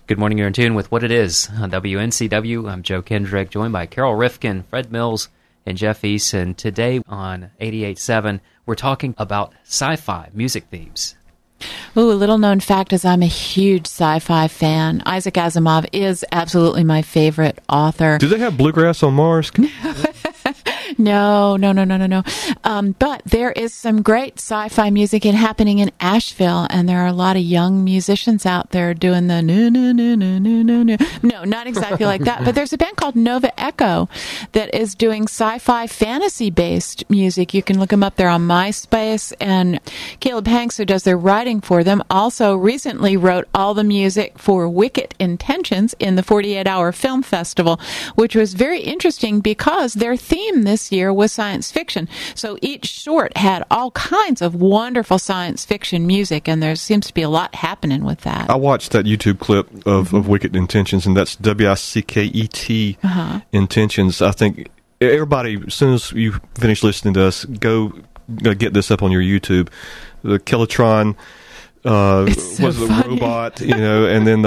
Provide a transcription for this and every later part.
Good morning, you're in tune with What It Is on WNCW. I'm Joe Kendrick, joined by Carol Rifkin, Fred Mills, and Jeff Eason. Today on 88.7, we're talking about sci-fi music themes. Ooh, a little known fact is I'm a huge sci-fi fan. Isaac Asimov is absolutely my favorite author. Do they have Bluegrass on Mars? No. But there is some great sci-fi music happening in Asheville, and there are a lot of young musicians out there doing the no. No, not exactly like that. But there's a band called Nova Echo that is doing sci-fi fantasy-based music. You can look them up there on MySpace. And Caleb Hanks, who does their writing for them, also recently wrote all the music for Wicked Intentions in the 48-Hour Film Festival, which was very interesting because their theme this year was science fiction. So each short had all kinds of wonderful science fiction music, and there seems to be a lot happening with that. I watched that YouTube clip of Wicked Intentions, and that's WICKET Intentions. I think everybody, as soon as you finish listening to us, go get this up on your YouTube. The Kelatron was a robot, and then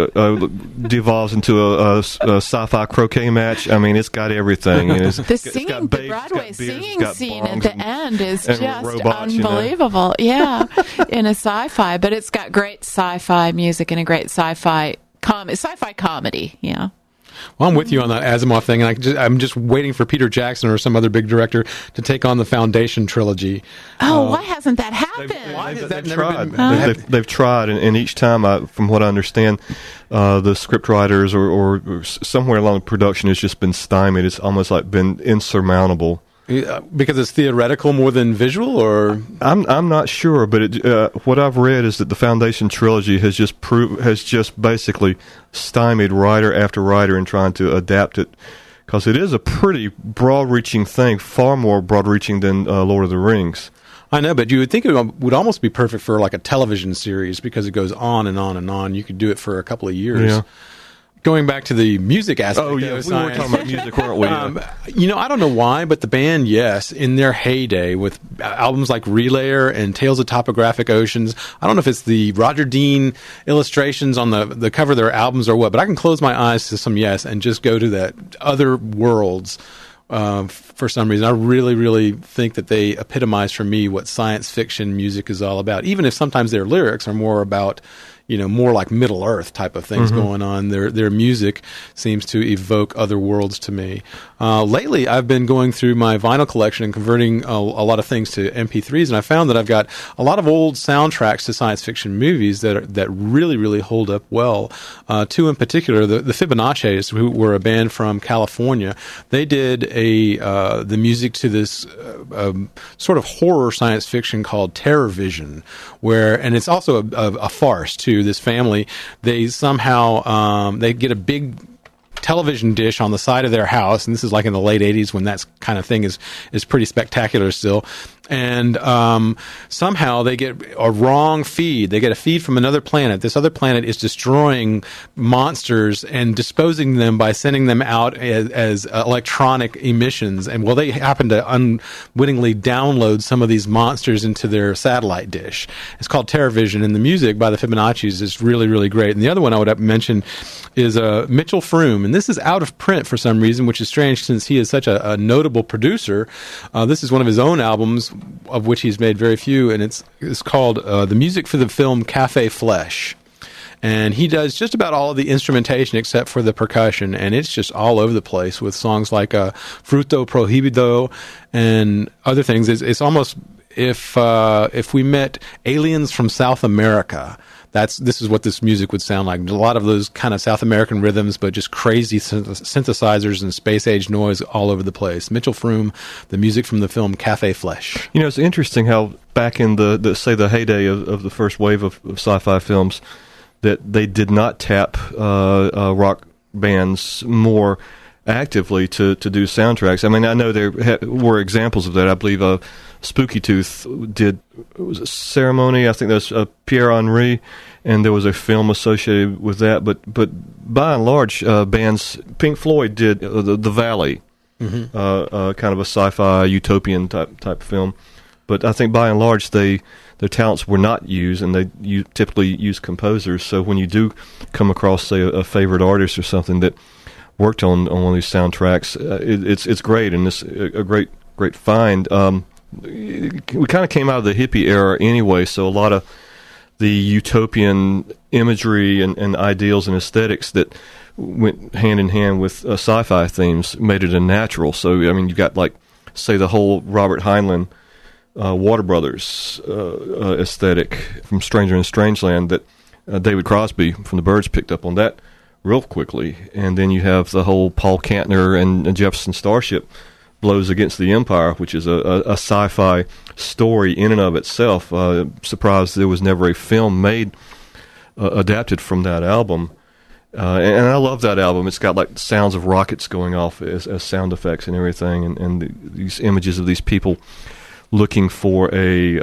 devolves into a sci-fi croquet match. I mean, it's got everything. The Broadway singing scene at the end is just robots, unbelievable. Yeah, in a sci-fi, but it's got great sci-fi music and a great sci-fi comedy. Yeah. Well, I'm with you on that Asimov thing, and I'm just waiting for Peter Jackson or some other big director to take on the Foundation trilogy. Why hasn't that happened? They've tried, and each time, from what I understand, the script writers or somewhere along production has just been stymied. It's almost like been insurmountable. Because it's theoretical more than visual, or I'm not sure, but what I've read is that the Foundation trilogy has just basically stymied writer after writer in trying to adapt it, because it is a pretty broad-reaching thing, far more broad-reaching than Lord of the Rings. I know, but you would think it would almost be perfect for like a television series because it goes on and on and on. You could do it for a couple of years. Yeah. Going back to the music aspect we were talking about music, weren't we? I don't know why, but the band, yes, in their heyday with albums like Relayer and Tales of Topographic Oceans, I don't know if it's the Roger Dean illustrations on the cover of their albums or what, but I can close my eyes to some Yes and just go to that other worlds. For some reason, I really, really think that they epitomize for me what science fiction music is all about, even if sometimes their lyrics are more about more like Middle Earth type of things going on. Their music seems to evoke other worlds to me. Lately, I've been going through my vinyl collection and converting a lot of things to MP3s, and I found that I've got a lot of old soundtracks to science fiction movies that really, really hold up well. Two in particular, the Fibonacci's, who were a band from California. They did the music to this sort of horror science fiction called Terror Vision, and it's also a farce too. This family, they somehow they get a big television dish on the side of their house, and this is like in the late 80s when that kind of thing is pretty spectacular still. And somehow they get a wrong feed. They get a feed from another planet. This other planet is destroying monsters and disposing them by sending them out as electronic emissions. And they happen to unwittingly download some of these monsters into their satellite dish. It's called TerraVision, and the music by the Fibonacci's is really, really great. And the other one I would mention is Mitchell Froom, and this is out of print for some reason, which is strange since he is such a notable producer. This is one of his own albums, of which he's made very few, and it's called the music for the film Café Flesh. And he does just about all of the instrumentation except for the percussion, and it's just all over the place with songs like Fruto Prohibido and other things. It's almost if we met aliens from South America. This is what this music would sound like. A lot of those kind of South American rhythms, but just crazy synthesizers and space-age noise all over the place. Mitchell Froom, the music from the film Café Flesh. It's interesting how back in the heyday of the first wave of sci-fi films, that they did not tap rock bands more actively to do soundtracks. I mean, I know there were examples of that. I believe Spooky Tooth did, was a Ceremony, I think that's Pierre Henry, and there was a film associated with that. But by and large, bands, Pink Floyd did the Valley, kind of a sci-fi utopian type film. But I think by and large they their talents were not used, and you typically use composers. So when you do come across, say, a favorite artist or something that worked on one of these soundtracks, it's great, and it's a great find. We kind of came out of the hippie era anyway, so a lot of the utopian imagery and ideals and aesthetics that went hand in hand with sci-fi themes made it a natural. So, I mean, you got, like, say, the whole Robert Heinlein Water Brothers aesthetic from Stranger in Strangeland that David Crosby from the Byrds picked up on that real quickly. And then you have the whole Paul Kantner and Jefferson Starship Blows Against the Empire, which is a sci-fi story in and of itself. Surprised there was never a film made adapted from that album. And I love that album. It's got, like, sounds of rockets going off as sound effects and everything, and these images of these people looking for a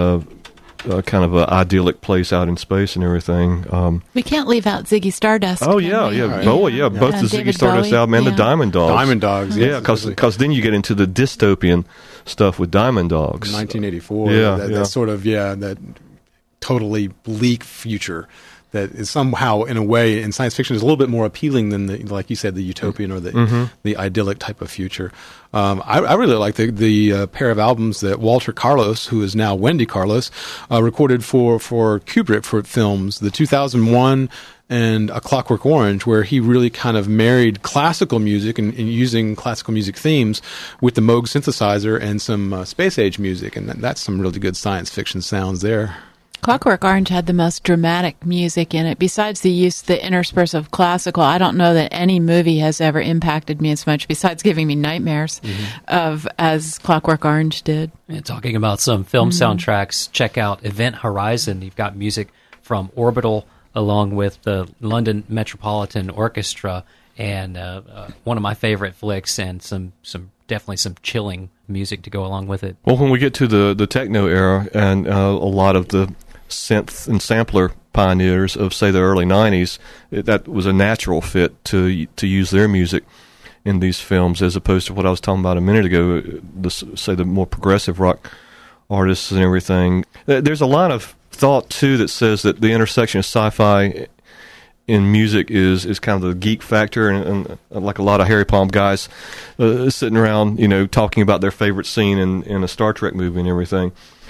kind of an idyllic place out in space and everything. We can't leave out Ziggy Stardust. Oh, yeah. Bowie, both the Ziggy Stardust Bowie, album and the Diamond Dogs. Diamond Dogs, yeah, because then you get into the dystopian stuff with Diamond Dogs. 1984. That sort of, that totally bleak future that is somehow, in a way, in science fiction, is a little bit more appealing than, like you said, the utopian or the idyllic type of future. I really like the pair of albums that Walter Carlos, who is now Wendy Carlos, recorded for Kubrick for films, the 2001 and A Clockwork Orange, where he really kind of married classical music and using classical music themes with the Moog synthesizer and some space age music, and that's some really good science fiction sounds there. Clockwork Orange had the most dramatic music in it. Besides the intersperse of classical, I don't know that any movie has ever impacted me as much, besides giving me nightmares, as Clockwork Orange did. And talking about some film soundtracks, check out Event Horizon. You've got music from Orbital along with the London Metropolitan Orchestra, and one of my favorite flicks, and definitely some chilling music to go along with it. Well, when we get to the techno era and a lot of the synth and sampler pioneers of, say, the early 90s, that was a natural fit to use their music in these films, as opposed to what I was talking about a minute ago, the more progressive rock artists and everything. There's a lot of thought, too, that says that the intersection of sci-fi in music is kind of the geek factor, and like a lot of Harry Palm guys sitting around, talking about their favorite scene in a Star Trek movie and everything.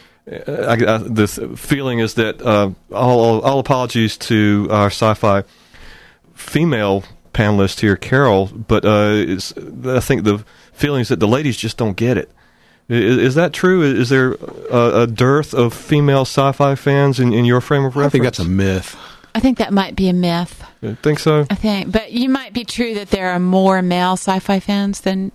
The feeling is that all apologies to our sci-fi female panelist here, Carol, but I think the feeling is that the ladies just don't get it. Is that true? Is there a dearth of female sci-fi fans in your frame of reference? I think that's a myth. I think that might be a myth. You think so? I think, but you might be true that there are more male sci-fi fans than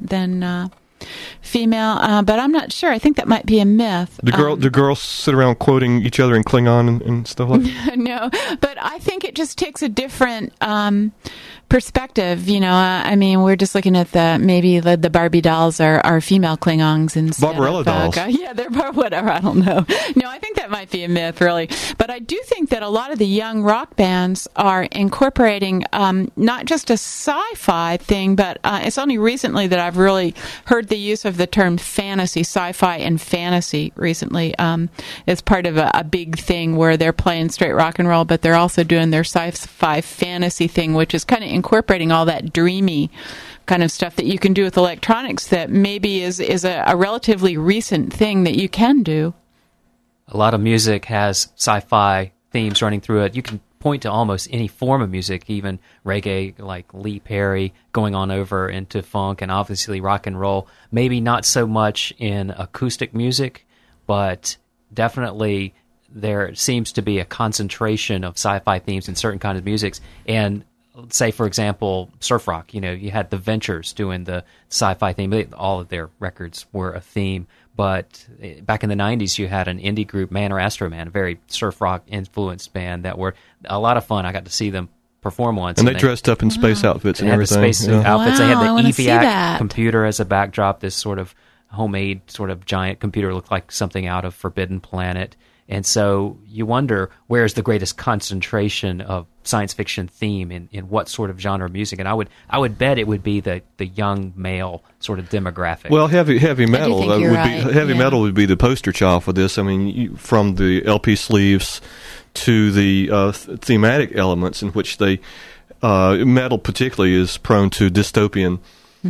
female, but I'm not sure. I think that might be a myth. Do girls sit around quoting each other in Klingon and stuff like that? No, but I think it just takes a different perspective. I mean, we're just looking at maybe the Barbie dolls are female Klingons instead Barbarella dolls. Yeah, they're whatever. I don't know. No, I think that might be a myth, really. But I do think that a lot of the young rock bands are incorporating not just a sci-fi thing, but it's only recently that I've really heard the use of the term fantasy, sci-fi and fantasy recently. As part of a big thing where they're playing straight rock and roll, but they're also doing their sci-fi fantasy thing, which is kind of incorporating all that dreamy kind of stuff that you can do with electronics that maybe is a relatively recent thing that you can do. A lot of music has sci-fi themes running through it. You can point to almost any form of music, even reggae like Lee Perry, going on over into funk, and obviously rock and roll. Maybe not so much in acoustic music, but definitely there seems to be a concentration of sci-fi themes in certain kinds of musics. And say, for example, surf rock, you had the Ventures doing the sci-fi theme. All of their records were a theme. But back in the 90s, you had an indie group, Man or Astro Man, a very surf rock influenced band that were a lot of fun. I got to see them perform once. And they dressed up in space outfits and everything. They had the space outfits. Wow, they had the EVIAC computer as a backdrop, this sort of homemade sort of giant computer, looked like something out of Forbidden Planet. And so you wonder, where's the greatest concentration of science fiction theme in what sort of genre of music? And I would bet it would be the young male sort of demographic. Well, heavy metal think you're right. heavy metal would be the poster child for this. I mean, from the LP sleeves to the thematic elements in which they metal particularly is prone to dystopian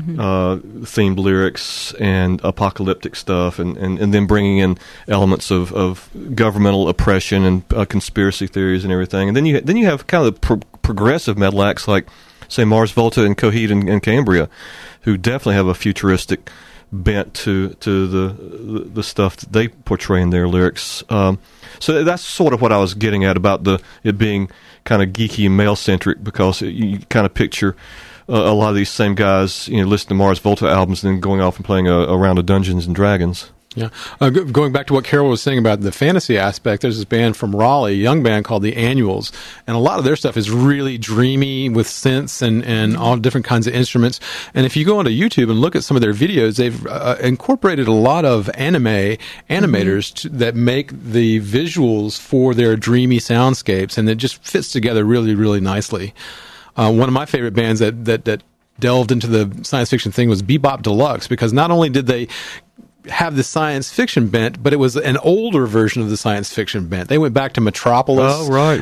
themed lyrics and apocalyptic stuff, and then bringing in elements of governmental oppression and conspiracy theories and everything. And then you have kind of the progressive metal acts like, say, Mars Volta and Coheed and Cambria, who definitely have a futuristic bent to the stuff that they portray in their lyrics. So that's sort of what I was getting at about it being kind of geeky and male centric, because you kind of picture a lot of these same guys, listening to Mars Volta albums and then going off and playing a round of Dungeons and Dragons. Yeah. Going back to what Carol was saying about the fantasy aspect, there's this band from Raleigh, a young band called The Annuals, and a lot of their stuff is really dreamy with synths and all different kinds of instruments. And if you go onto YouTube and look at some of their videos, they've incorporated a lot of animators that make the visuals for their dreamy soundscapes, and it just fits together really, really nicely. One of my favorite bands that delved into the science fiction thing was Bebop Deluxe, because not only did they have the science fiction bent, but it was an older version of the science fiction bent. They went back to Metropolis,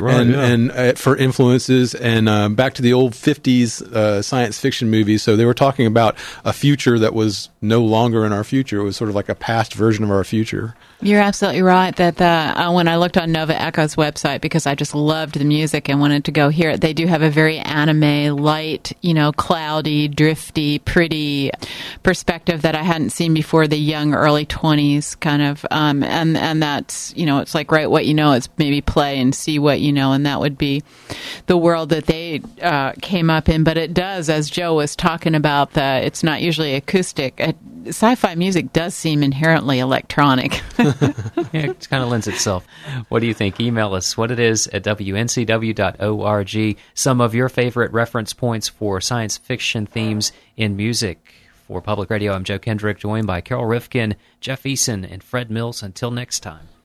and for influences, and back to the old 50s science fiction movies. So they were talking about a future that was no longer in our future. It was sort of like a past version of our future. You're absolutely right that when I looked on Nova Echo's website, because I just loved the music and wanted to go hear it, they do have a very anime, light, cloudy, drifty, pretty perspective that I hadn't seen before, the young early 20s kind of, and that's, it's like write what you know, it's maybe play and see what you know, and that would be the world that they came up in. But it does, as Joe was talking about, it's not usually acoustic. Sci-fi music does seem inherently electronic. Yeah, it kind of lends itself. What do you think? Email us what it is at wncw.org. Some of your favorite reference points for science fiction themes in music. For Public Radio, I'm Joe Kendrick, joined by Carol Rifkin, Jeff Eason, and Fred Mills. Until next time.